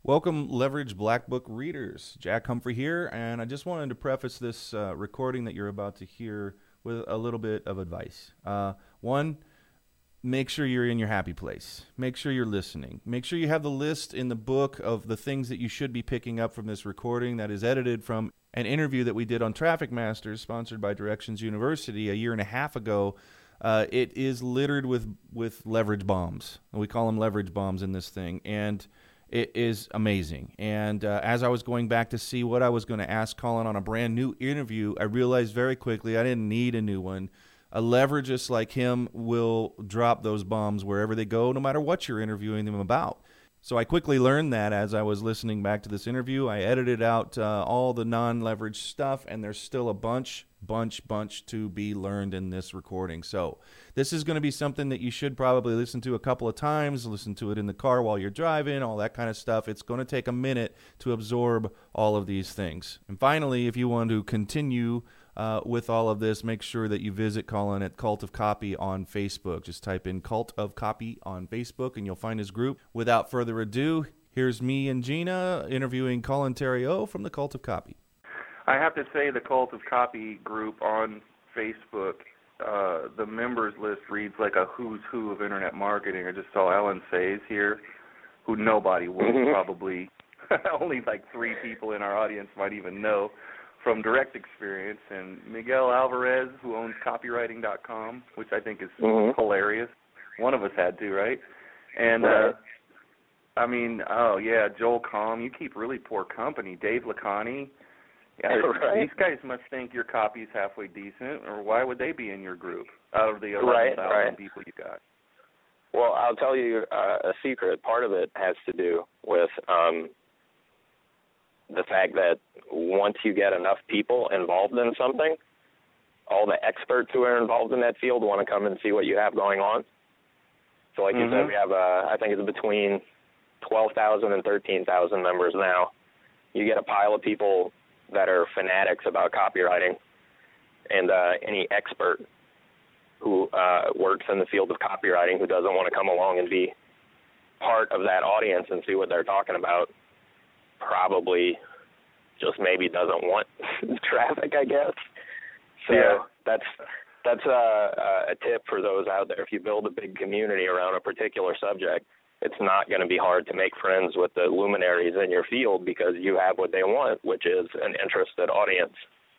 Welcome, Leverage Black Book readers. Jack Humphrey here, and I just wanted to preface this recording that you're about to hear with a little bit of advice. One, make sure you're in your happy place. Make sure you're listening. Make sure you have the list in the book of the things that you should be picking up from this recording that is edited from an interview that we did on Traffic Masters, sponsored by Directions University a year and a half ago. It is littered with leverage bombs. We call them leverage bombs in this thing, and it is amazing. And as I was going back to see what I was going to ask Colin on a brand new interview, I realized very quickly I didn't need a new one. A leveragist like him will drop those bombs wherever they go, no matter what you're interviewing them about. So I quickly learned that as I was listening back to this interview. I edited out all the non-leverage stuff, and there's still a bunch to be learned in this recording. So this is going to be something that you should probably listen to a couple of times, listen to it in the car while you're driving, all that kind of stuff. It's going to take a minute to absorb all of these things. And finally, if you want to continue with all of this, make sure that you visit Colin at Cult of Copy on Facebook. Just type in Cult of Copy on Facebook and you'll find his group. Without further ado, here's me and Gina interviewing Colin Theriault from the Cult of Copy. I have to say the Cult of Copy group on Facebook, the members list reads like a who's who of internet marketing. I just saw Alan Sayes here, who nobody will probably, only like 3 people in our audience might even know from direct experience, and Miguel Alvarez, who owns copywriting.com, which I think is hilarious. One of us had to, right? And, Joel Comm, you keep really poor company. Dave Lacani. Yeah, right. These guys must think your copy is halfway decent, or why would they be in your group out of the 11,000 people you got? Well, I'll tell you a secret. Part of it has to do with the fact that once you get enough people involved in something, all the experts who are involved in that field want to come and see what you have going on. So like you said, we have, I think it's between 12,000 and 13,000 members now. You get a pile of people that are fanatics about copywriting, and any expert who works in the field of copywriting who doesn't want to come along and be part of that audience and see what they're talking about probably just maybe doesn't want traffic, I guess. So that's a tip for those out there. If you build a big community around a particular subject, it's not going to be hard to make friends with the luminaries in your field because you have what they want, which is an interested audience.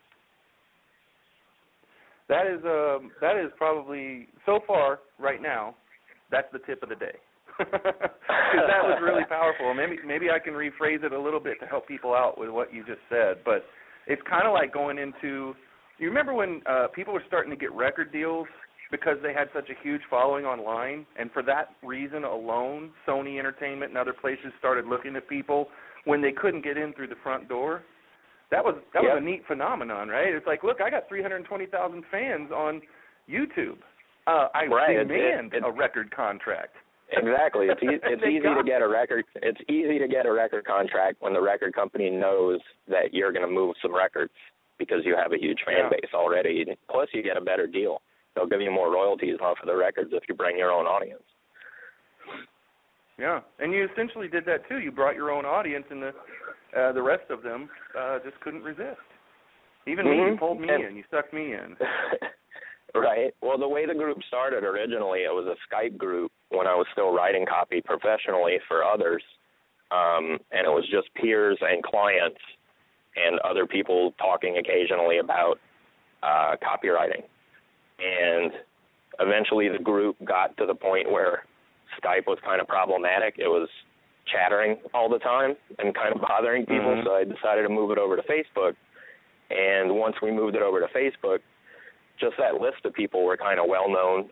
That is probably, so far, right now, that's the tip of the day. Because that was really powerful. Maybe I can rephrase it a little bit to help people out with what you just said. But it's kind of like going into, you remember when people were starting to get record deals because they had such a huge following online, and for that reason alone, Sony Entertainment and other places started looking at people when they couldn't get in through the front door? That was a neat phenomenon, right? It's like, look, I got 320,000 fans on YouTube. I demand a record contract. Exactly. It's easy to get a record. It's easy to get a record contract when the record company knows that you're going to move some records because you have a huge fan base already. Plus, you get a better deal. They'll give you more royalties off of the records if you bring your own audience. Yeah, and you essentially did that too. You brought your own audience, and the rest of them just couldn't resist. Even me, you pulled me in. You sucked me in. Right. Well, the way the group started originally, it was a Skype group when I was still writing copy professionally for others, and it was just peers and clients and other people talking occasionally about copywriting. And eventually the group got to the point where Skype was kind of problematic. It was chattering all the time and kind of bothering people, so I decided to move it over to Facebook. And once we moved it over to Facebook, just that list of people were kind of well-known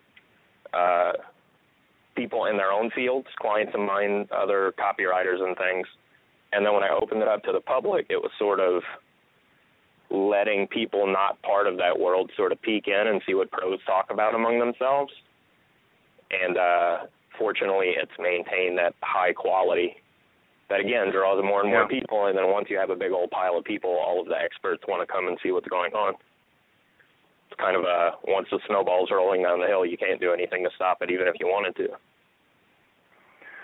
people in their own fields, clients of mine, other copywriters and things. And then when I opened it up to the public, it was sort of letting people not part of that world sort of peek in and see what pros talk about among themselves. And fortunately, it's maintained that high quality that, again, draws more and more people. And then once you have a big old pile of people, all of the experts want to come and see what's going on. It's kind of once the snowball's rolling down the hill, you can't do anything to stop it, even if you wanted to.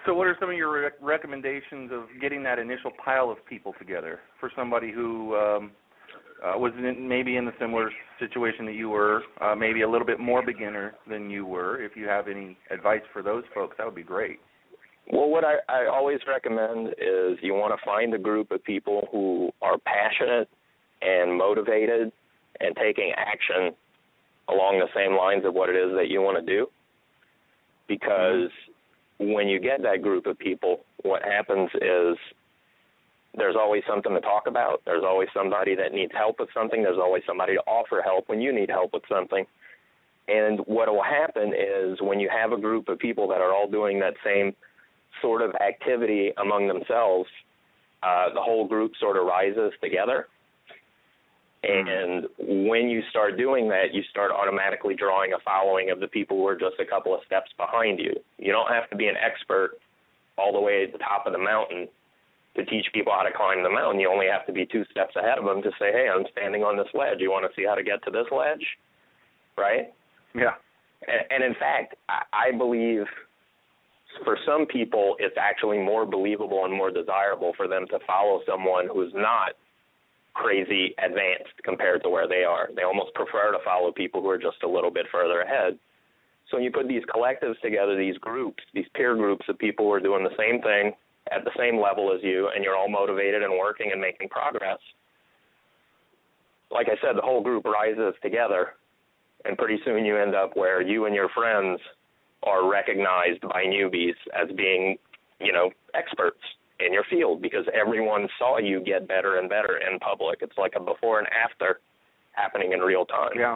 So what are some of your recommendations of getting that initial pile of people together for somebody who was maybe in the similar situation that you were, maybe a little bit more beginner than you were? If you have any advice for those folks, that would be great. Well, what I always recommend is you want to find a group of people who are passionate and motivated and taking action along the same lines of what it is that you want to do. Because when you get that group of people, what happens is there's always something to talk about. There's always somebody that needs help with something. There's always somebody to offer help when you need help with something. And what will happen is when you have a group of people that are all doing that same sort of activity among themselves, the whole group sort of rises together. And when you start doing that, you start automatically drawing a following of the people who are just a couple of steps behind you. You don't have to be an expert all the way at the top of the mountain to teach people how to climb the mountain. You only have to be 2 steps ahead of them to say, hey, I'm standing on this ledge. You want to see how to get to this ledge? Right? Yeah. And in fact, I believe for some people it's actually more believable and more desirable for them to follow someone who's not crazy advanced compared to where they are. They almost prefer to follow people who are just a little bit further ahead. So when you put these collectives together, these groups, these peer groups of people who are doing the same thing at the same level as you, and you're all motivated and working and making progress, like I said, the whole group rises together, and pretty soon you end up where you and your friends are recognized by newbies as being, experts in your field because everyone saw you get better and better in public. It's like a before and after happening in real time. Yeah.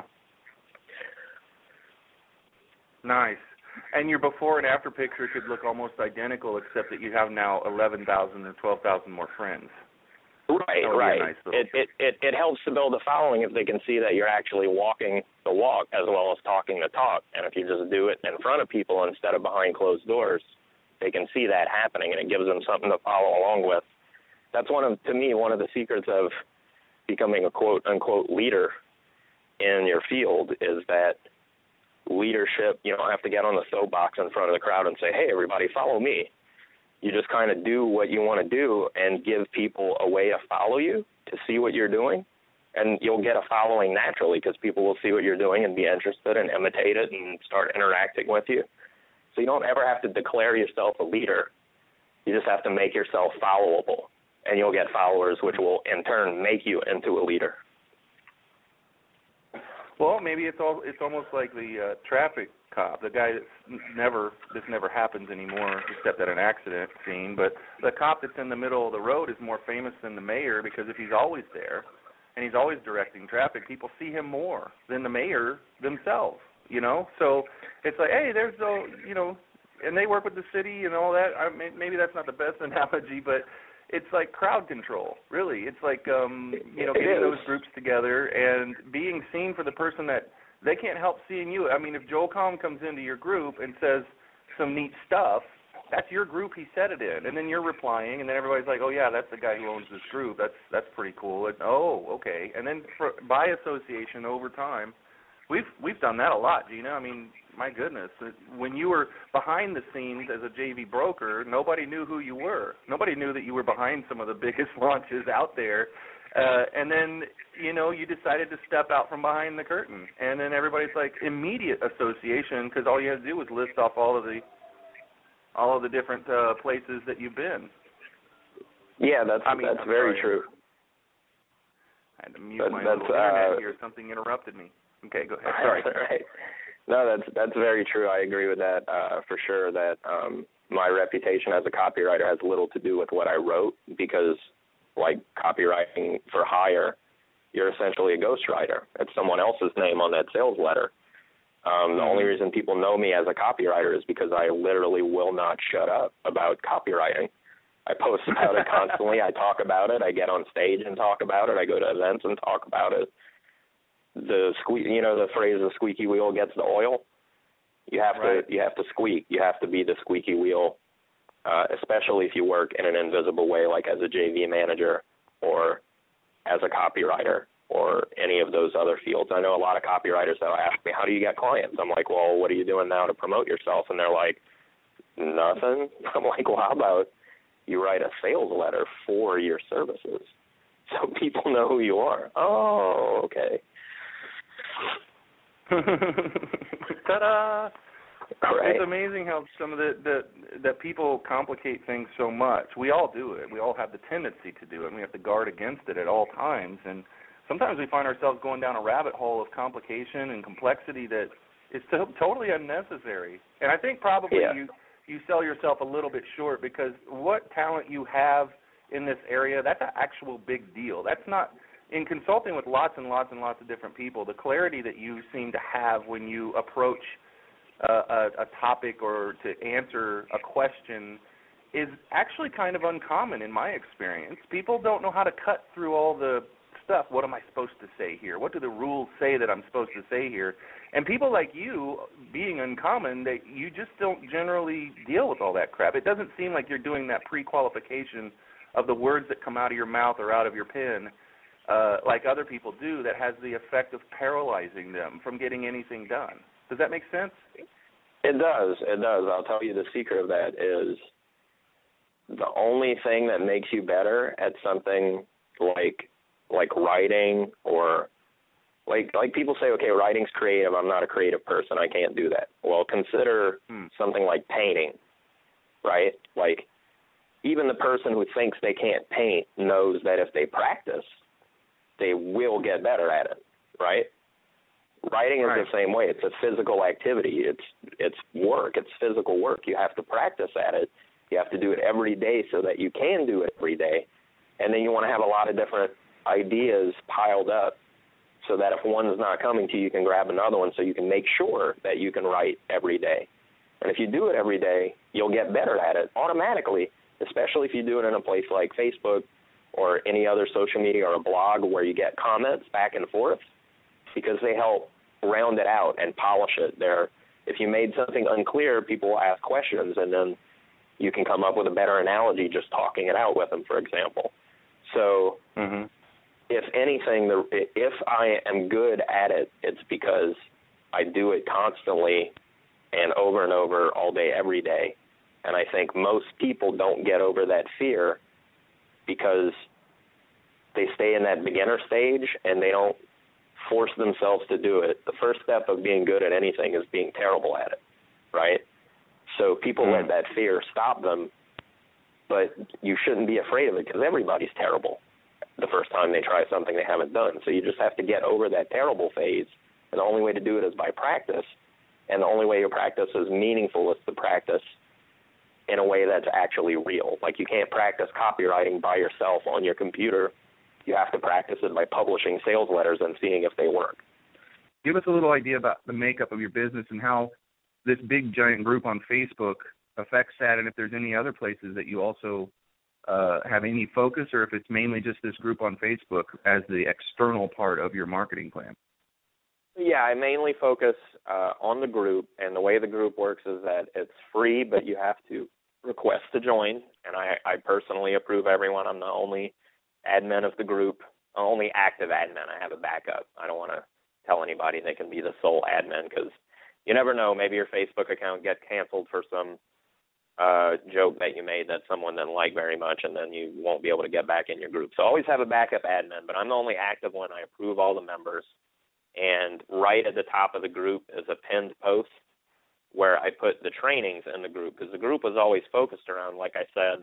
Nice. And your before and after picture could look almost identical except that you have now 11,000 or 12,000 more friends. Right. Nice it helps to build a following if they can see that you're actually walking the walk as well as talking the talk. And if you just do it in front of people instead of behind closed doors, they can see that happening, and it gives them something to follow along with. That's one of the secrets of becoming a quote-unquote leader in your field is that leadership, you don't have to get on the soapbox in front of the crowd and say, hey, everybody, follow me. You just kind of do what you want to do and give people a way to follow you, to see what you're doing, and you'll get a following naturally because people will see what you're doing and be interested and imitate it and start interacting with you. So you don't ever have to declare yourself a leader. You just have to make yourself followable, and you'll get followers, which will in turn make you into a leader. Well, maybe it's almost like the traffic cop, the guy this never happens anymore except at an accident scene, but the cop that's in the middle of the road is more famous than the mayor because if he's always there and he's always directing traffic, people see him more than the mayor themselves. So it's like, hey, there's and they work with the city and all that. Maybe that's not the best analogy, but it's like crowd control, really. It's like, getting those groups together and being seen for the person that they can't help seeing you. I mean, if Joel Comm comes into your group and says some neat stuff, that's your group he said it in, and then you're replying, and then everybody's like, oh, yeah, that's the guy who owns this group. That's pretty cool. And, oh, okay. And then by association over time, We've done that a lot, Gina. I mean, my goodness. When you were behind the scenes as a JV broker, nobody knew who you were. Nobody knew that you were behind some of the biggest launches out there. And then, you decided to step out from behind the curtain. And then everybody's like immediate association because all you had to do was list off all of the different places that you've been. Yeah, that's very true. I had to mute my little internet here. Something interrupted me. Okay, go ahead. Sorry. Right. No, that's very true. I agree with that for sure. That my reputation as a copywriter has little to do with what I wrote because, like copywriting for hire, you're essentially a ghostwriter. It's someone else's name on that sales letter. The only reason people know me as a copywriter is because I literally will not shut up about copywriting. I post about it constantly. I talk about it. I get on stage and talk about it. I go to events and talk about it. The phrase "the squeaky wheel gets the oil." You have to squeak. You have to be the squeaky wheel, especially if you work in an invisible way, like as a JV manager or as a copywriter or any of those other fields. I know a lot of copywriters that will ask me, "How do you get clients?" I'm like, "Well, what are you doing now to promote yourself?" And they're like, Nothing. I'm like, well, how about you write a sales letter for your services so people know who you are? Oh, okay. Ta-da! Right. It's amazing how some of that people complicate things so much. We all do it. We all have the tendency to do it, and we have to guard against it at all times. And sometimes we find ourselves going down a rabbit hole of complication and complexity that is totally unnecessary. And I think probably you sell yourself a little bit short, because what talent you have in this area, that's an actual big deal. That's not, in consulting with lots and lots and lots of different people, the clarity that you seem to have when you approach a topic or to answer a question is actually kind of uncommon in my experience. People don't know how to cut through all the stuff. What am I supposed to say here? What do the rules say that I'm supposed to say here? And people like you, being uncommon, that you just don't generally deal with all that crap. It doesn't seem like you're doing that pre-qualification of the words that come out of your mouth or out of your pen like other people do, that has the effect of paralyzing them from getting anything done. Does that make sense? It does. It does. I'll tell you the secret of that is the only thing that makes you better at something like writing, or like people say, okay, writing's creative. I'm not a creative person. I can't do that. Well, consider something like painting, right? Like, even the person who thinks they can't paint knows that if they practice, they will get better at it, right? Writing is the same way. It's a physical activity. It's work. It's physical work. You have to practice at it. You have to do it every day so that you can do it every day. And then you want to have a lot of different ideas piled up so that if one's not coming to you, you can grab another one, so you can make sure that you can write every day. And if you do it every day, you'll get better at it automatically, especially if you do it in a place like Facebook or any other social media or a blog where you get comments back and forth, because they help round it out and polish it. If you made something unclear, people will ask questions, and then you can come up with a better analogy just talking it out with them, for example. So if anything, if I am good at it, it's because I do it constantly and over all day, every day. And I think most people don't get over that fear because they stay in that beginner stage and they don't force themselves to do it. The first step of being good at anything is being terrible at it, right? So people let that fear stop them, but you shouldn't be afraid of it, because everybody's terrible the first time they try something they haven't done. So you just have to get over that terrible phase, and the only way to do it is by practice, and the only way your practice is meaningful is to practice in a way that's actually real. Like, you can't practice copywriting by yourself on your computer. You have to practice it by publishing sales letters and seeing if they work. Give us a little idea about the makeup of your business and how this big, giant group on Facebook affects that, and if there's any other places that you also have any focus, or if it's mainly just this group on Facebook as the external part of your marketing plan. Yeah, I mainly focus on the group, and the way the group works is that it's free, but you have to request to join, and I personally approve everyone. I'm the only admin of the group, only active admin. I have a backup. I don't want to tell anybody they can be the sole admin, because you never know. Maybe your Facebook account gets canceled for some joke that you made that someone didn't like very much, and then you won't be able to get back in your group. So always have a backup admin, but I'm the only active one. I approve all the members. And right at the top of the group is a pinned post where I put the trainings in the group, because the group was always focused around, like I said,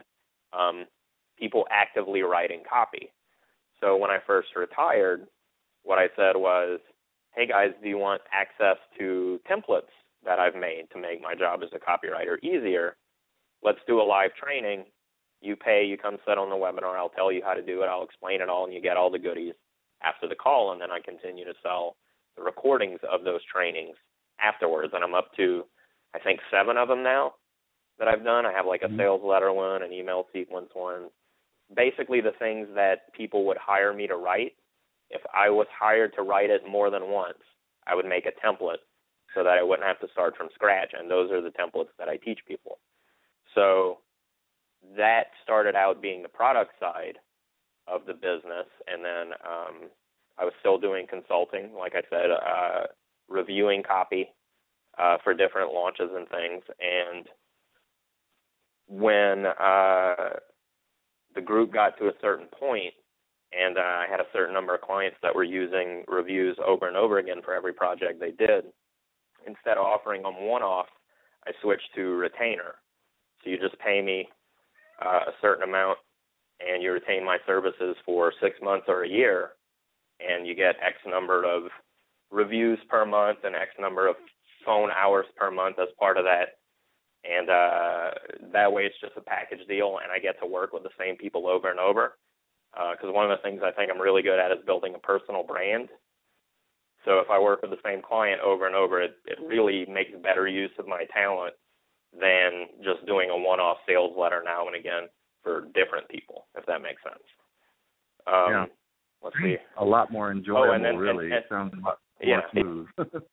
people actively writing copy. So when I first retired, what I said was, hey guys, do you want access to templates that I've made to make my job as a copywriter easier? Let's do a live training. You pay, you come sit on the webinar, I'll tell you how to do it, I'll explain it all, and you get all the goodies after the call, and then I continue to sell the recordings of those trainings afterwards. And I'm up to, I think, 7 of them now that I've done. I have like a sales letter one, an email sequence one, basically the things that people would hire me to write. If I was hired to write it more than once, I would make a template so that I wouldn't have to start from scratch, and those are the templates that I teach people. So that started out being the product side of the business, and then I was still doing consulting, like I said, reviewing copy for different launches and things. And when the group got to a certain point, and I had a certain number of clients that were using reviews over and over again for every project they did, instead of offering them one-off, I switched to retainer. So you just pay me a certain amount, and you retain my services for 6 months or a year, and you get X number of reviews per month and X number of phone hours per month as part of that. And that way it's just a package deal, and I get to work with the same people over and over. Because one of the things I think I'm really good at is building a personal brand. So if I work with the same client over and over, it really makes better use of my talent than just doing a one-off sales letter now and again for different people, if that makes sense. Yeah. Let's see. A lot more enjoyable, and then, really. It sounds a lot more smooth.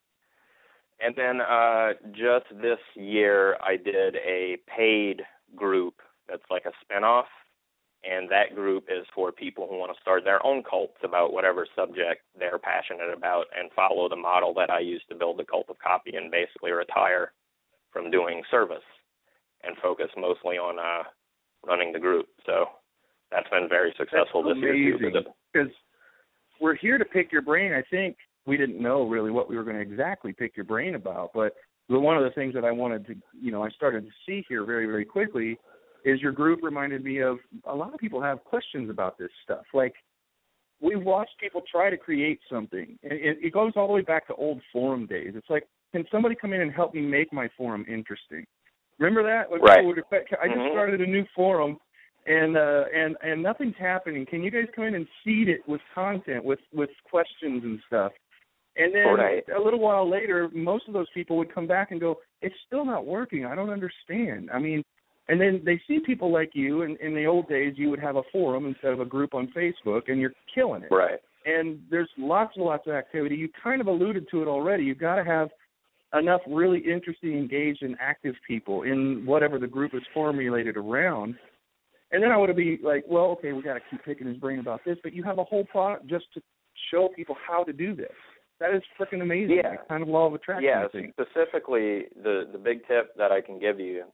And then just this year, I did a paid group that's like a spinoff, and that group is for people who want to start their own cults about whatever subject they're passionate about and follow the model that I used to build the Cult of Copy and basically retire from doing service and focus mostly on running the group. So that's been very successful this year, too. Because we're here to pick your brain. I think we didn't know really what we were going to exactly pick your brain about, but one of the things that I wanted to, I started to see here very, very quickly is your group reminded me of a lot of people have questions about this stuff. Like, we watched people try to create something, and it goes all the way back to old forum days. It's like, can somebody come in and help me make my forum interesting? Remember that? When right. I just started a new forum, and nothing's happening. Can you guys come in and seed it with content, with questions and stuff? And then a little while later, most of those people would come back and go, it's still not working. I don't understand. I mean, and then they see people like you, and in the old days, you would have a forum instead of a group on Facebook, and you're killing it. Right. And there's lots and lots of activity. You kind of alluded to it already. You've got to have enough really interesting, engaged, and active people in whatever the group is formulated around. And then I would be like, well, okay, we got to keep picking his brain about this, but you have a whole product just to show people how to do this. That is freaking amazing. Yeah. Kind of law of attraction. Yeah, I think. Specifically, the big tip that I can give you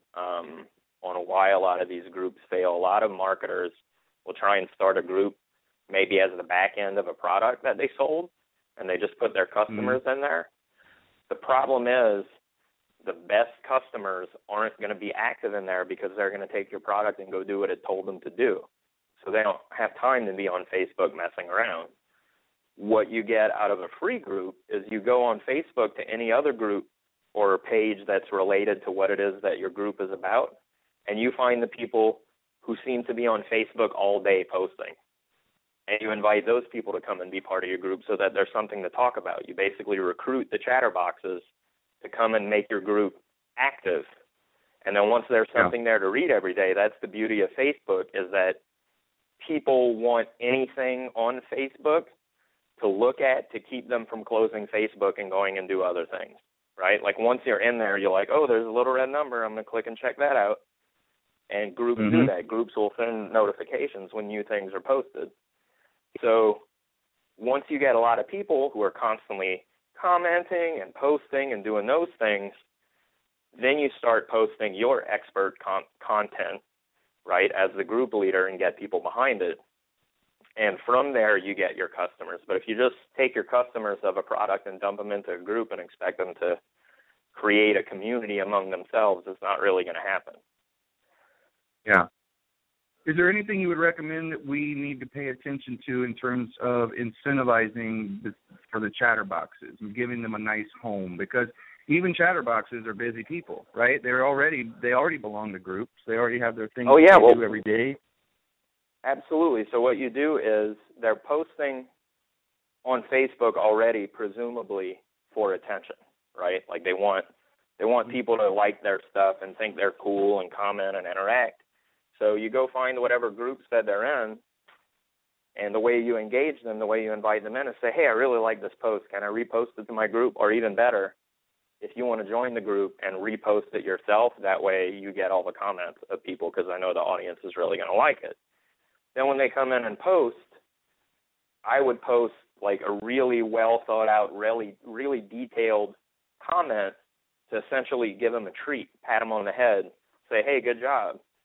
on why a lot of these groups fail, a lot of marketers will try and start a group maybe as the back end of a product that they sold, and they just put their customers in there. The problem is the best customers aren't going to be active in there because they're going to take your product and go do what it told them to do. So they don't have time to be on Facebook messing around. What you get out of a free group is you go on Facebook to any other group or page that's related to what it is that your group is about, and you find the people who seem to be on Facebook all day posting. And you invite those people to come and be part of your group so that there's something to talk about. You basically recruit the chatterboxes to come and make your group active. And then once there's something there to read every day, that's the beauty of Facebook, is that people want anything on Facebook to look at to keep them from closing Facebook and going and do other things, right? Like once you're in there, you're like, oh, there's a little red number. I'm going to click and check that out. And groups do that. Groups will send notifications when new things are posted. So once you get a lot of people who are constantly commenting and posting and doing those things, then you start posting your expert content, right, as the group leader and get people behind it. And from there, you get your customers. But if you just take your customers of a product and dump them into a group and expect them to create a community among themselves, it's not really going to happen. Yeah. Is there anything you would recommend that we need to pay attention to in terms of incentivizing for the chatterboxes and giving them a nice home? Because even chatterboxes are busy people, right? They already belong to groups. They already have their things they do every day. Absolutely. So what you do is they're posting on Facebook already, presumably for attention, right? Like they want people to like their stuff and think they're cool and comment and interact. So you go find whatever groups that they're in, and the way you engage them, the way you invite them in is say, hey, I really like this post. Can I repost it to my group? Or even better, if you want to join the group and repost it yourself, that way you get all the comments of people because I know the audience is really going to like it. Then when they come in and post, I would post like a really well thought out, really, really detailed comment to essentially give them a treat, pat them on the head, say, hey, good job.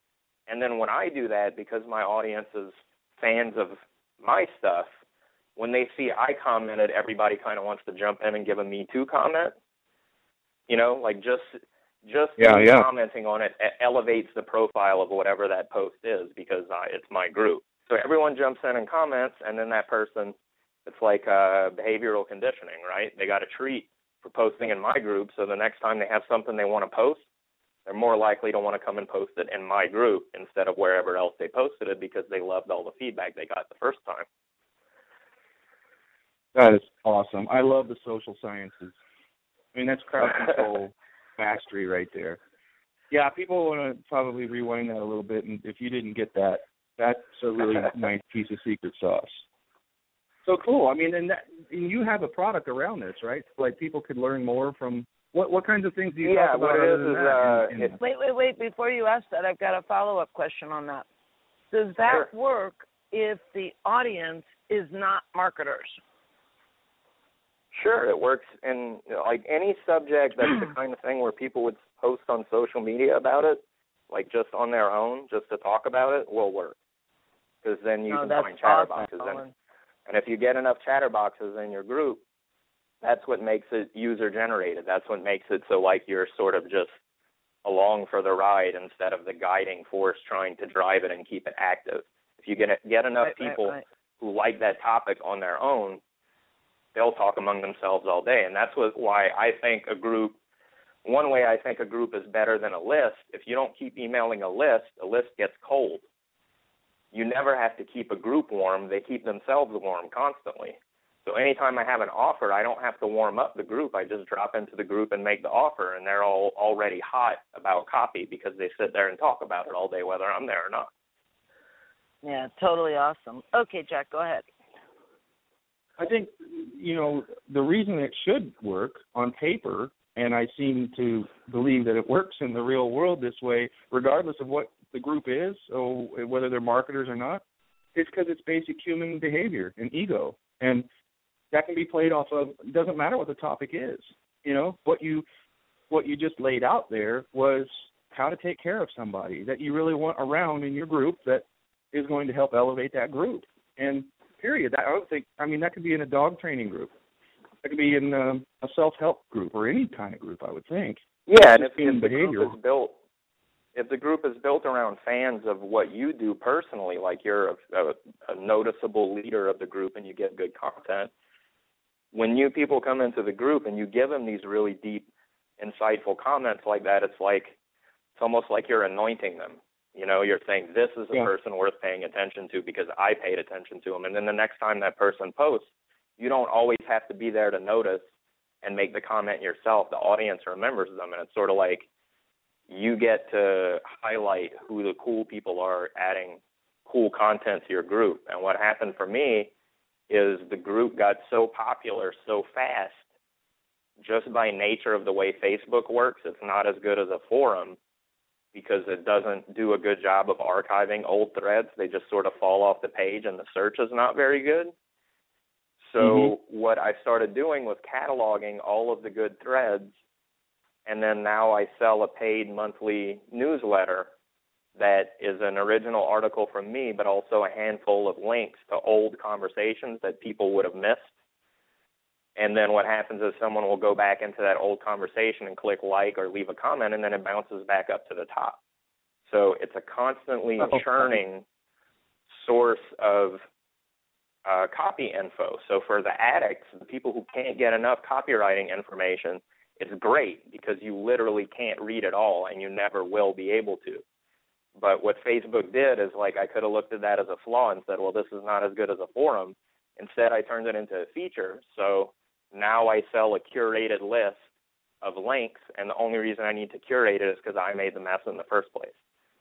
And then when I do that, because my audience is fans of my stuff, when they see I commented, everybody kind of wants to jump in and give a Me Too comment. You know, like just commenting on it elevates the profile of whatever that post is because it's my group. So everyone jumps in and comments, and then that person, it's like behavioral conditioning, right? They got a treat for posting in my group, so the next time they have something they want to post, they're more likely to want to come and post it in my group instead of wherever else they posted it because they loved all the feedback they got the first time. That is awesome. I love the social sciences. I mean, that's crowd control mastery right there. Yeah, people want to probably rewind that a little bit, and if you didn't get that, that's a really nice piece of secret sauce. So cool. I mean, and you have a product around this, right? Like people could learn more from what kinds of things do you talk about? What it is Wait. Before you ask that, I've got a follow-up question on that. Does that work if the audience is not marketers? Sure, it works in like any subject that's the kind of thing where people would post on social media about it, like just on their own, just to talk about it, will work. Because then you can find chatterboxes in it. And if you get enough chatterboxes in your group, that's what makes it user-generated. That's what makes it so like you're sort of just along for the ride instead of the guiding force trying to drive it and keep it active. If you get enough people who like that topic on their own, they'll talk among themselves all day. And that's why I think a group, one way I think a group is better than a list, if you don't keep emailing a list gets cold. You never have to keep a group warm. They keep themselves warm constantly. So anytime I have an offer, I don't have to warm up the group. I just drop into the group and make the offer, and they're all already hot about copy because they sit there and talk about it all day whether I'm there or not. Yeah, totally awesome. Okay, Jack, go ahead. I think, the reason it should work on paper, and I seem to believe that it works in the real world this way, regardless of what the group is, or whether they're marketers or not, is because it's basic human behavior and ego. And that can be played off of, it doesn't matter what the topic is. What you just laid out there was how to take care of somebody that you really want around in your group that is going to help elevate that group. And period. That could be in a dog training group. That could be in a self-help group or any kind of group, I would think. Yeah, and if the group is built around fans of what you do personally, like you're a noticeable leader of the group and you get good content, when new people come into the group and you give them these really deep, insightful comments like that, it's almost like you're anointing them. You're saying this is a person worth paying attention to because I paid attention to him. And then the next time that person posts, you don't always have to be there to notice and make the comment yourself. The audience remembers them, and it's sort of like you get to highlight who the cool people are adding cool content to your group. And what happened for me is the group got so popular so fast just by nature of the way Facebook works. It's not as good as a forum because it doesn't do a good job of archiving old threads. They just sort of fall off the page and the search is not very good. So what I started doing was cataloging all of the good threads, and then now I sell a paid monthly newsletter that is an original article from me, but also a handful of links to old conversations that people would have missed. And then what happens is someone will go back into that old conversation and click like or leave a comment, and then it bounces back up to the top. So it's a constantly churning source of copy info. So for the addicts, the people who can't get enough copywriting information, it's great because you literally can't read it all and you never will be able to. But what Facebook did is I could have looked at that as a flaw and said, well, this is not as good as a forum. Instead, I turned it into a feature. So now I sell a curated list of links, and the only reason I need to curate it is because I made the mess in the first place.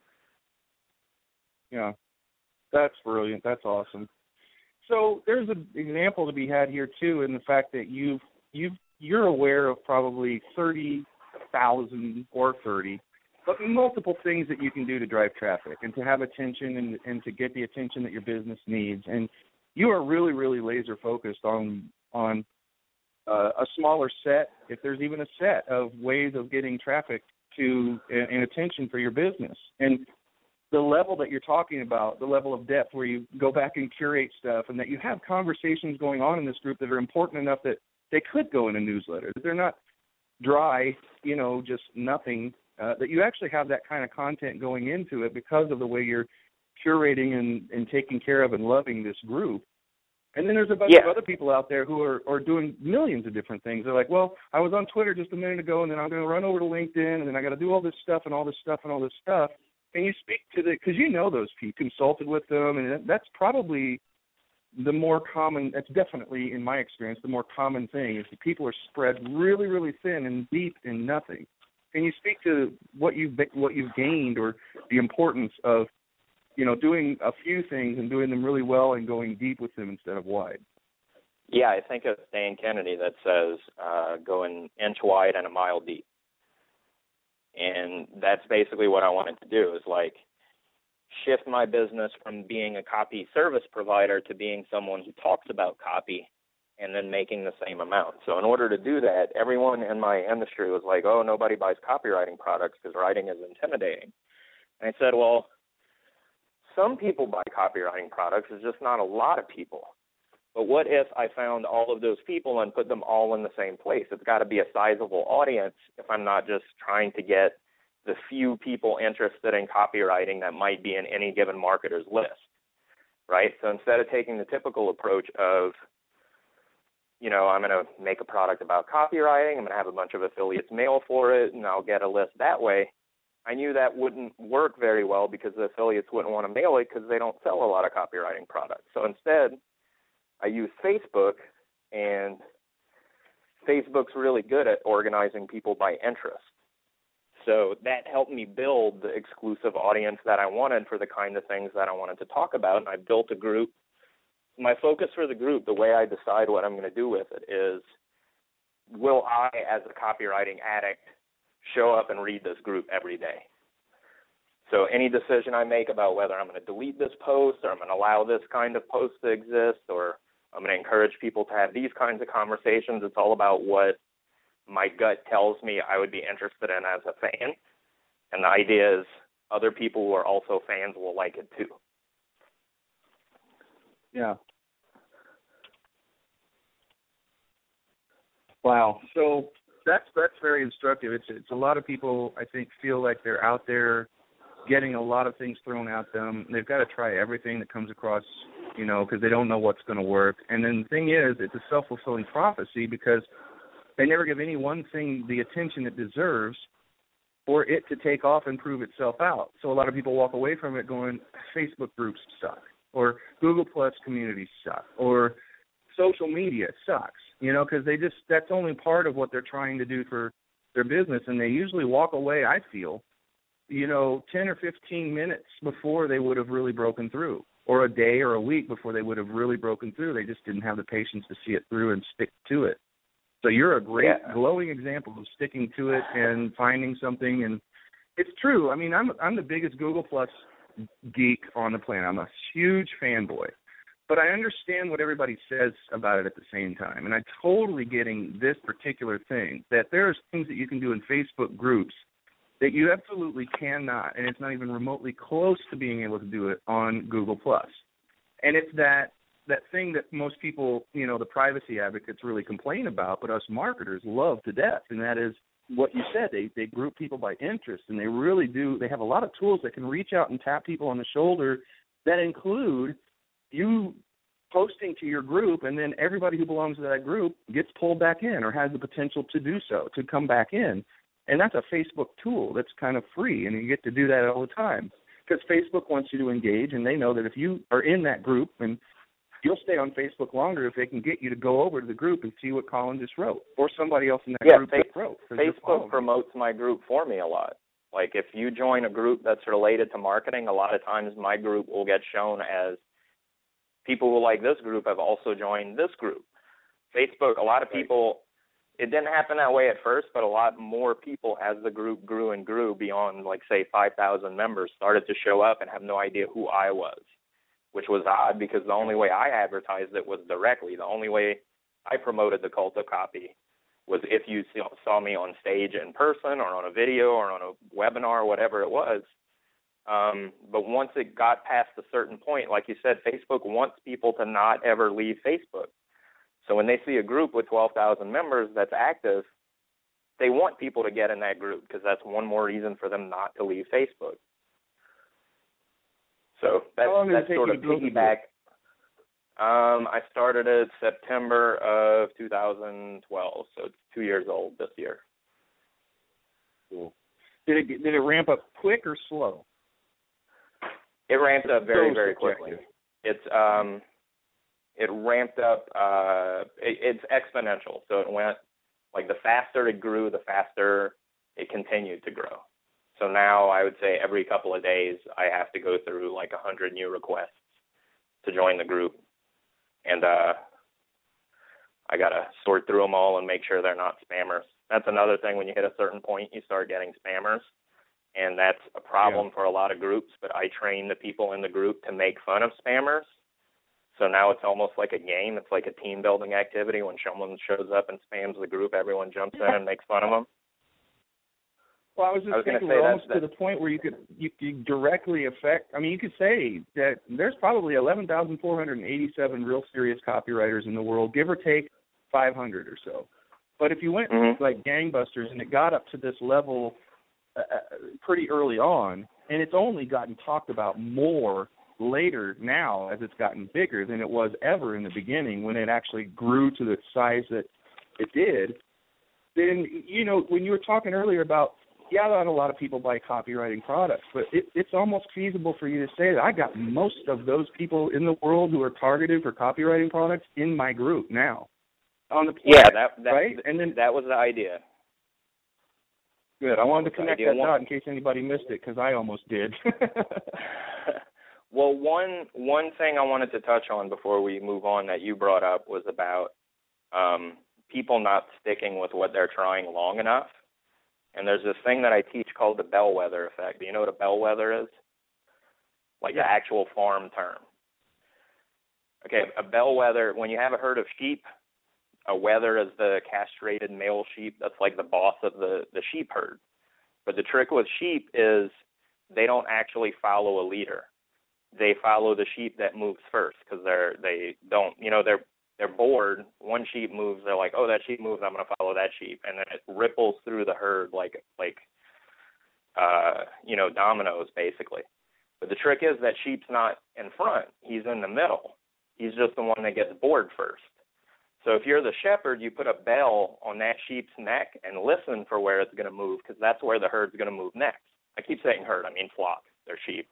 Yeah, that's brilliant. That's awesome. So there's an example to be had here too, in the fact that you're aware of probably 30,000 or 30, but multiple things that you can do to drive traffic and to have attention and to get the attention that your business needs. And you are really, really laser focused on a smaller set, if there's even a set of ways of getting traffic to and attention for your business. And the level that you're talking about, the level of depth where you go back and curate stuff, and that you have conversations going on in this group that are important enough that they could go in a newsletter, that they're not dry, just nothing, that you actually have that kind of content going into it because of the way you're curating and taking care of and loving this group. And then there's a bunch of other people out there who are doing millions of different things. They're like, well, I was on Twitter just a minute ago, and then I'm going to run over to LinkedIn, and then I got to do all this stuff and all this stuff and all this stuff. And you speak to because you know those people, consulted with them, and that's probably the more common, that's definitely, in my experience, the more common thing is that people are spread really, really thin and deep in nothing. Can you speak to what you've gained or the importance of, doing a few things and doing them really well and going deep with them instead of wide? Yeah, I think of Stan Kennedy that says go an inch wide and a mile deep. And that's basically what I wanted to do is shift my business from being a copy service provider to being someone who talks about copy and then making the same amount. So in order to do that, everyone in my industry was like, oh, nobody buys copywriting products because writing is intimidating. And I said, well, some people buy copywriting products. It's just not a lot of people. But what if I found all of those people and put them all in the same place? It's got to be a sizable audience if I'm not just trying to get the few people interested in copywriting that might be in any given marketer's list, right? So instead of taking the typical approach of, I'm going to make a product about copywriting, I'm going to have a bunch of affiliates mail for it, and I'll get a list that way, I knew that wouldn't work very well because the affiliates wouldn't want to mail it because they don't sell a lot of copywriting products. So instead, I use Facebook, and Facebook's really good at organizing people by interest. So that helped me build the exclusive audience that I wanted for the kind of things that I wanted to talk about, and I built a group. My focus for the group, the way I decide what I'm going to do with it is, will I, as a copywriting addict, show up and read this group every day? So any decision I make about whether I'm going to delete this post or I'm going to allow this kind of post to exist or I'm going to encourage people to have these kinds of conversations, it's all about what my gut tells me I would be interested in as a fan. And the idea is other people who are also fans will like it too. Yeah. Wow. So that's very instructive. It's a lot of people, I think, feel like they're out there getting a lot of things thrown at them. They've got to try everything that comes across, because they don't know what's going to work. And then the thing is, it's a self-fulfilling prophecy because they never give any one thing the attention it deserves for it to take off and prove itself out. So a lot of people walk away from it going, Facebook groups suck, or Google Plus communities suck, or social media sucks, because that's only part of what they're trying to do for their business. And they usually walk away, I feel, 10 or 15 minutes before they would have really broken through, or a day or a week before they would have really broken through. They just didn't have the patience to see it through and stick to it. So you're a great, glowing example of sticking to it and finding something. And it's true. I mean, I'm the biggest Google Plus geek on the planet. I'm a huge fanboy. But I understand what everybody says about it at the same time. And I'm totally getting this particular thing, that there's things that you can do in Facebook groups that you absolutely cannot, and it's not even remotely close to being able to do it on Google+. And it's that thing that most people, the privacy advocates really complain about, but us marketers love to death, and that is what you said. They group people by interest, and they really do. They have a lot of tools that can reach out and tap people on the shoulder that include you posting to your group, and then everybody who belongs to that group gets pulled back in or has the potential to do so, to come back in. And that's a Facebook tool that's kind of free, and you get to do that all the time because Facebook wants you to engage, and they know that if you are in that group, and you'll stay on Facebook longer if they can get you to go over to the group and see what Colin just wrote or somebody else in that group just wrote. Facebook promotes my group for me a lot. Like if you join a group that's related to marketing, a lot of times my group will get shown as people who like this group have also joined this group. Facebook, a lot of people, it didn't happen that way at first, but a lot more people as the group grew and grew beyond, like, say, 5,000 members started to show up and have no idea who I was, which was odd because the only way I advertised it was directly. The only way I promoted the Cult of Copy was if you saw me on stage in person or on a video or on a webinar or whatever it was. But once it got past a certain point, like you said, Facebook wants people to not ever leave Facebook. So when they see a group with 12,000 members that's active, they want people to get in that group because that's one more reason for them not to leave Facebook. So that's sort of piggyback. I started it September of 2012, so it's 2 years old this year. Cool. Did it ramp up quick or slow? It ramped up very, very quickly. It ramped up. It's exponential. So it went, like, the faster it grew, the faster it continued to grow. So now I would say every couple of days I have to go through like 100 new requests to join the group. And I got to sort through them all and make sure they're not spammers. That's another thing. When you hit a certain point, you start getting spammers. And that's a problem for a lot of groups, but I train the people in the group to make fun of spammers. So now it's almost like a game. It's like a team-building activity. When someone shows up and spams the group, everyone jumps in and makes fun of them. Well, I was just thinking we're almost to the point where you could directly affect. I mean, you could say that there's probably 11,487 real serious copywriters in the world, give or take 500 or so. But if you went like gangbusters and it got up to this level pretty early on, and it's only gotten talked about more later now as it's gotten bigger than it was ever in the beginning when it actually grew to the size that it did, then, you know, when you were talking earlier about, not a lot of people buy copywriting products, but it's almost feasible for you to say that I got most of those people in the world who are targeted for copywriting products in my group now. On the right? And then that was the idea. Good. I wanted to connect that dot in case anybody missed it, because I almost did. Well, one thing I wanted to touch on before we move on that you brought up was about people not sticking with what they're trying long enough. And there's this thing that I teach called the bellwether effect. Do you know what a bellwether is? Like the actual farm term. Okay, a bellwether, when you have a herd of sheep, a wether is the castrated male sheep. That's like the boss of the sheep herd. But the trick with sheep is they don't actually follow a leader. They follow the sheep that moves first because they're bored. One sheep moves, they're like, oh, that sheep moves, I'm going to follow that sheep. And then it ripples through the herd like dominoes, basically. But the trick is that sheep's not in front. He's in the middle. He's just the one that gets bored first. So if you're the shepherd, you put a bell on that sheep's neck and listen for where it's going to move, because that's where the herd's going to move next. I keep saying herd, I mean flock. They're sheep.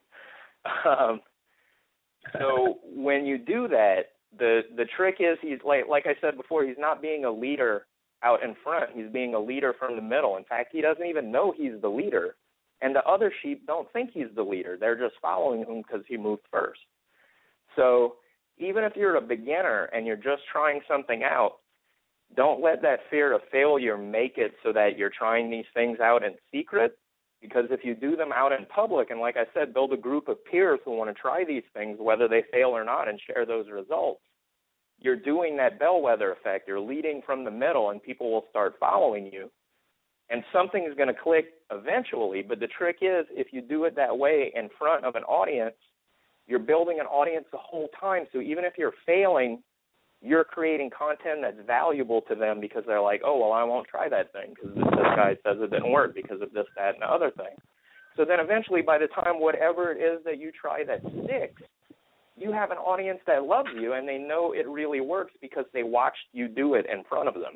So when you do that, the trick is he's like I said before, he's not being a leader out in front. He's being a leader from the middle. In fact, he doesn't even know he's the leader. And the other sheep don't think he's the leader. They're just following him because he moved first. So even if you're a beginner and you're just trying something out, don't let that fear of failure make it so that you're trying these things out in secret. Because if you do them out in public, and like I said, build a group of peers who want to try these things, whether they fail or not, and share those results, you're doing that bellwether effect. You're leading from the middle, and people will start following you. And something is going to click eventually, but the trick is if you do it that way in front of an audience, you're building an audience the whole time. So even if you're failing, you're creating content that's valuable to them because they're like, oh, well, I won't try that thing because this guy says it didn't work because of this, that, and the other thing. So then eventually by the time whatever it is that you try that sticks, you have an audience that loves you and they know it really works because they watched you do it in front of them.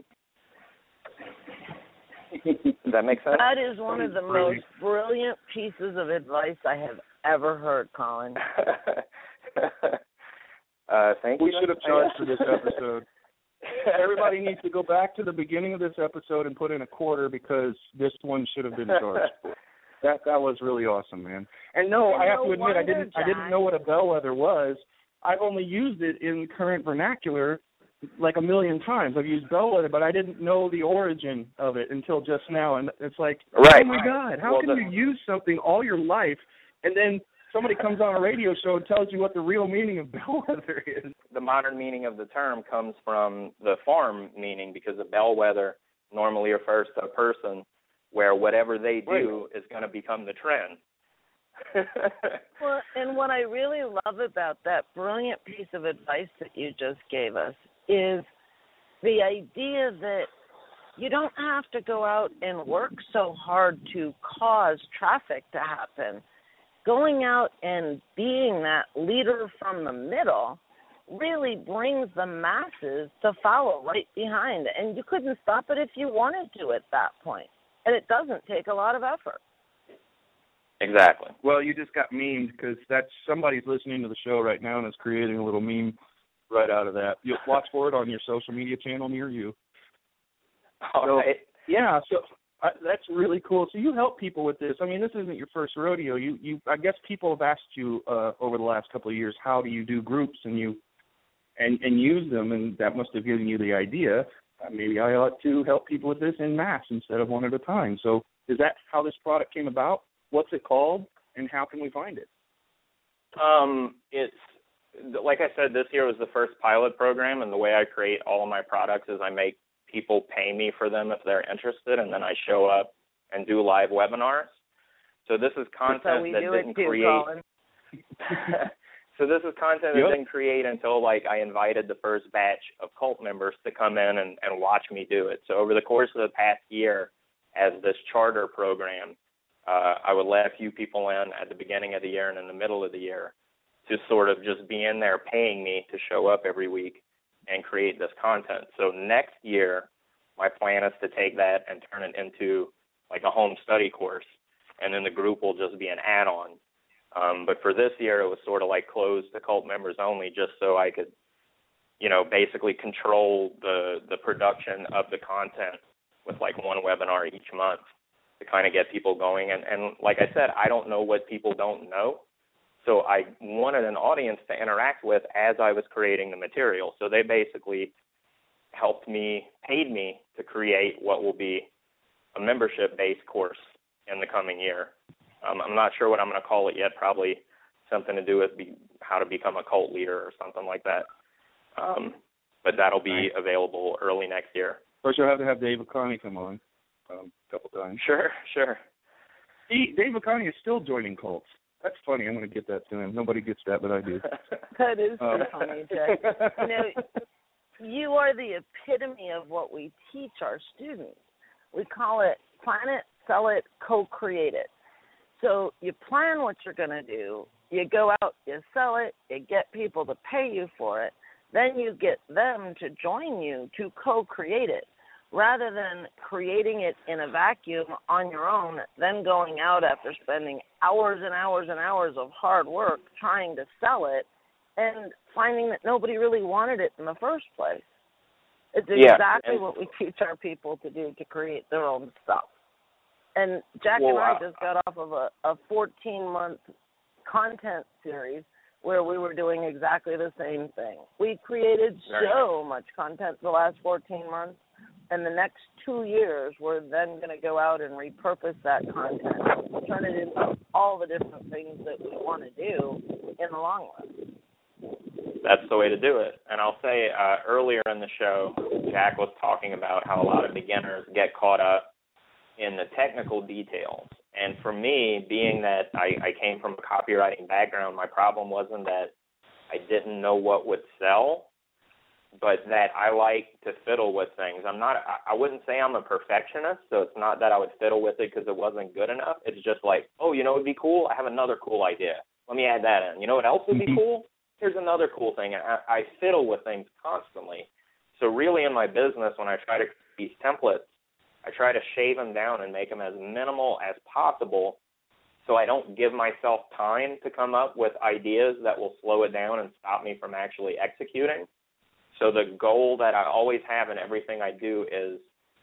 Does that make sense? That is one of the most brilliant pieces of advice I have ever heard, Colin. Thank you. We should have charged for this episode. Everybody needs to go back to the beginning of this episode and put in a quarter because this one should have been charged for. That was really awesome, man. And no, I have to admit, I didn't know what a bellwether was. I've only used it in current vernacular like a million times. I've used bellwether, but I didn't know the origin of it until just now. And it's like, oh my God, how can you use something all your life and then somebody comes on a radio show and tells you what the real meaning of bellwether is? The modern meaning of the term comes from the farm meaning because a bellwether normally refers to a person where whatever they do is going to become the trend. Well, and what I really love about that brilliant piece of advice that you just gave us is the idea that you don't have to go out and work so hard to cause traffic to happen. Going out and being that leader from the middle really brings the masses to follow right behind. And you couldn't stop it if you wanted to at that point. And it doesn't take a lot of effort. Exactly. Well, you just got memed because that's somebody's listening to the show right now and is creating a little meme right out of that. You'll watch for it on your social media channel near you. All right. Yeah, so that's really cool. So you help people with this. I mean, this isn't your first rodeo. You I guess people have asked you over the last couple of years, how do you do groups and use them, and that must have given you the idea. Maybe I ought to help people with this en masse instead of one at a time. So is that how this product came about? What's it called, and how can we find it? It's, like I said, this year was the first pilot program, and the way I create all of my products is I make people pay me for them if they're interested, and then I show up and do live webinars. So this is content that didn't create. So this is content that didn't create until I invited the first batch of cult members to come in and watch me do it. So over the course of the past year, as this charter program, I would let a few people in at the beginning of the year and in the middle of the year to sort of just be in there paying me to show up every week and create this content. So next year, my plan is to take that and turn it into a home study course, and then the group will just be an add-on. But for this year, it was sort of closed to cult members only, just so I could, basically control the production of the content with one webinar each month to kind of get people going. And like I said, I don't know what people don't know. So I wanted an audience to interact with as I was creating the material. So they basically paid me to create what will be a membership-based course in the coming year. I'm not sure what I'm going to call it yet, probably something to do with how to become a cult leader or something like that. But that'll be available early next year. First, you'll have to have Dave Akani come on a couple times. Sure. Dave Akani is still joining cults. That's funny. I'm going to get that to him. Nobody gets that, but I do. That is so funny, Jay. You are the epitome of what we teach our students. We call it plan it, sell it, co-create it. So you plan what you're going to do, you go out, you sell it, you get people to pay you for it, then you get them to join you to co-create it. Rather than creating it in a vacuum on your own, then going out after spending hours and hours and hours of hard work trying to sell it and finding that nobody really wanted it in the first place. It's exactly what we teach our people to do, to create their own stuff. And Jack and I just got off of a 14-month content series where we were doing exactly the same thing. We created so much content the last 14 months, and the next 2 years we're then going to go out and repurpose that content, turn it into all the different things that we want to do in the long run. That's the way to do it. And I'll say earlier in the show, Jack was talking about how a lot of beginners get caught up in the technical details. And for me, being that I came from a copywriting background, my problem wasn't that I didn't know what would sell, but that I like to fiddle with things. I wouldn't say I'm a perfectionist, so it's not that I would fiddle with it because it wasn't good enough. It's just it'd be cool? I have another cool idea. Let me add that in. You know what else would be cool? Here's another cool thing. And I fiddle with things constantly. So really in my business, when I try to create these templates, I try to shave them down and make them as minimal as possible so I don't give myself time to come up with ideas that will slow it down and stop me from actually executing. So the goal that I always have in everything I do is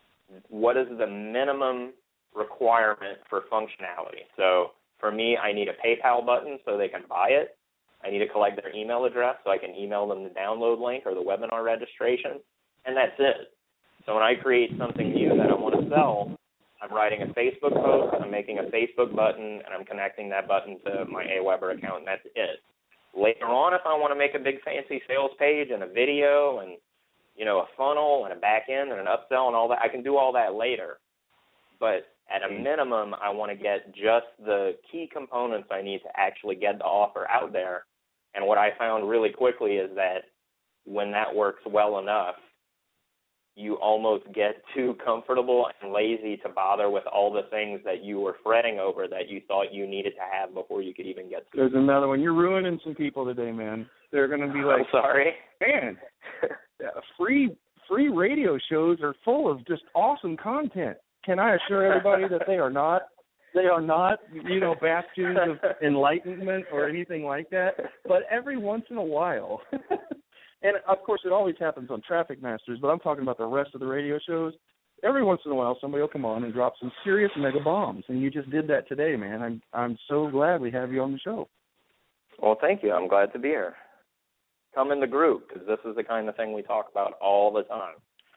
what is the minimum requirement for functionality. So for me, I need a PayPal button so they can buy it. I need to collect their email address so I can email them the download link or the webinar registration, and that's it. So when I create something new that I want to sell, I'm writing a Facebook post, I'm making a Facebook button, and I'm connecting that button to my Aweber account, and that's it. Later on, if I want to make a big fancy sales page and a video and, a funnel and a back end and an upsell and all that, I can do all that later. But At a minimum, I want to get just the key components I need to actually get the offer out there. And what I found really quickly is that when that works well enough, you almost get too comfortable and lazy to bother with all the things that you were fretting over that you thought you needed to have before you could even get to. There's another one. You're ruining some people today, man. They're going to be like, I'm sorry. Man, free radio shows are full of just awesome content. Can I assure everybody that they are not, bastions of enlightenment or anything like that? But every once in a while, and of course it always happens on Traffic Masters, but I'm talking about the rest of the radio shows. Every once in a while, somebody will come on and drop some serious mega bombs, and you just did that today, man. I'm so glad we have you on the show. Well, thank you. I'm glad to be here. Come in the group, because this is the kind of thing we talk about all the time.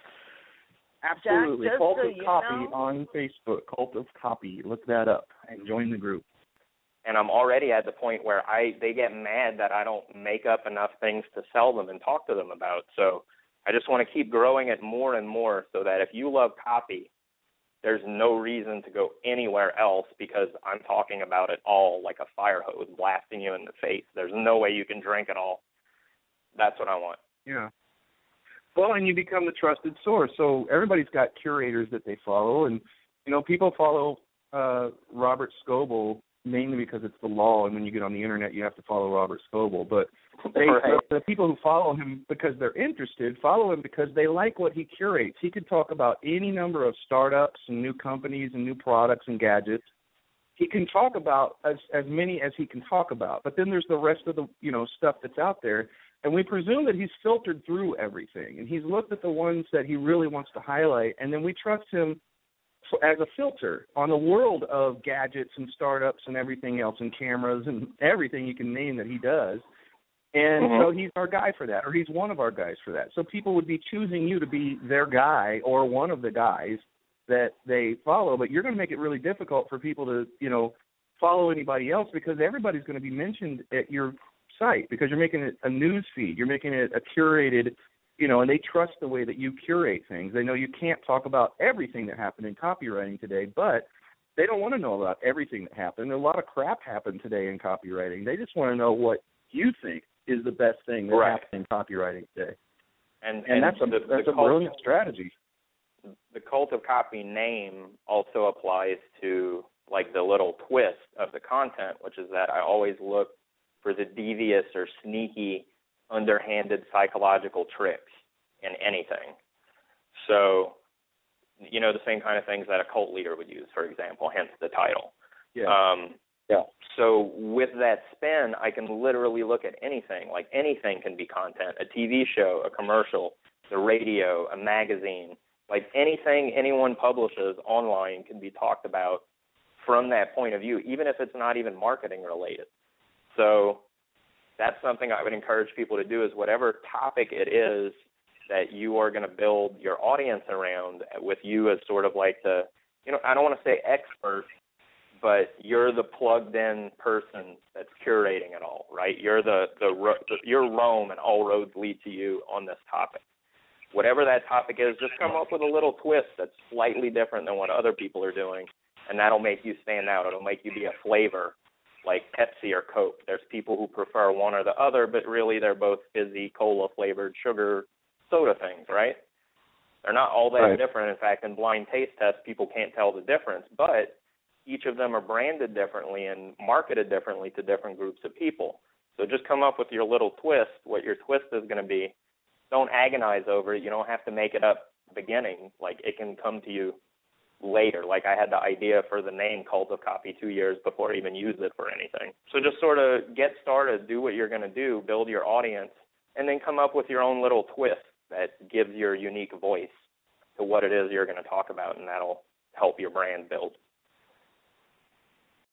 Absolutely. Jack, Cult so of Copy on Facebook. Cult of Copy. Look that up and join the group. And I'm already at the point where they get mad that I don't make up enough things to sell them and talk to them about. So I just want to keep growing it more and more so that if you love copy, there's no reason to go anywhere else because I'm talking about it all like a fire hose blasting you in the face. There's no way you can drink it all. That's what I want. Yeah. Well, and you become the trusted source. So everybody's got curators that they follow. And, people follow Robert Scoble mainly because it's the law. And when you get on the Internet, you have to follow Robert Scoble. But the people who follow him because they're interested follow him because they like what he curates. He could talk about any number of startups and new companies and new products and gadgets. He can talk about as many as he can talk about. But then there's the rest of the, stuff that's out there. And we presume that he's filtered through everything, and he's looked at the ones that he really wants to highlight, and then we trust him as a filter on the world of gadgets and startups and everything else and cameras and everything you can name that he does. And so he's our guy for that, or he's one of our guys for that. So people would be choosing you to be their guy or one of the guys that they follow, but you're going to make it really difficult for people to, follow anybody else because everybody's going to be mentioned at your site because you're making it a news feed. You're making it a curated, and they trust the way that you curate things. They know you can't talk about everything that happened in copywriting today, but they don't want to know about everything that happened. A lot of crap happened today in copywriting. They just want to know what you think is the best thing that happened in copywriting today. And that's a brilliant strategy. The Cult of Copy name also applies to like the little twist of the content, which is that I always look for the devious or sneaky, underhanded psychological tricks in anything. So, the same kind of things that a cult leader would use, for example, hence the title. Yeah. So with that spin, I can literally look at anything. Like anything can be content, a TV show, a commercial, the radio, a magazine. Like anything anyone publishes online can be talked about from that point of view, even if it's not even marketing related. So that's something I would encourage people to do is whatever topic it is that you are going to build your audience around with you as sort of like the, I don't want to say expert, but you're the plugged-in person that's curating it all, right? You're you're Rome and all roads lead to you on this topic. Whatever that topic is, just come up with a little twist that's slightly different than what other people are doing, and that'll make you stand out. It'll make you be a flavor like Pepsi or Coke. There's people who prefer one or the other, but really they're both fizzy, cola-flavored sugar soda things, right? They're not all that different. In fact, in blind taste tests, people can't tell the difference, but each of them are branded differently and marketed differently to different groups of people. So just come up with your little twist, what your twist is going to be. Don't agonize over it. You don't have to make it up at the beginning. Like, it can come to you later. Like, I had the idea for the name Cult of Copy 2 years before I even used it for anything. So just sort of get started, do what you're going to do, build your audience, and then come up with your own little twist that gives your unique voice to what it is you're going to talk about, and that'll help your brand build.